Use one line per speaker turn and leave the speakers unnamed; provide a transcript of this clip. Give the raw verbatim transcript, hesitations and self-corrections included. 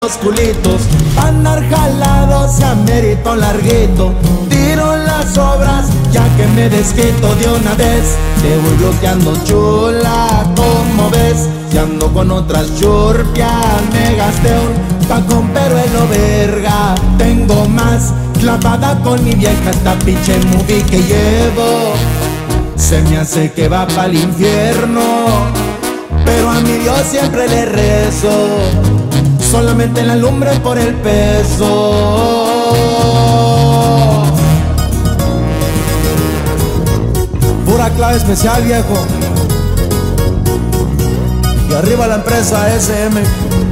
Los culitos van andar jalados, se amerito larguito. Tiro las obras ya que me desquito de una vez. Te voy bloqueando chula, como ves. Si ando con otras churpias, me gasté un pacón pero en lo verga. Tengo más clavada con mi vieja esta pinche movie que llevo. Se me hace que va pa'l infierno, pero a mi Dios siempre le rezo. Solamente en la lumbre por el peso.
Pura clave especial, viejo. Y arriba la empresa S M.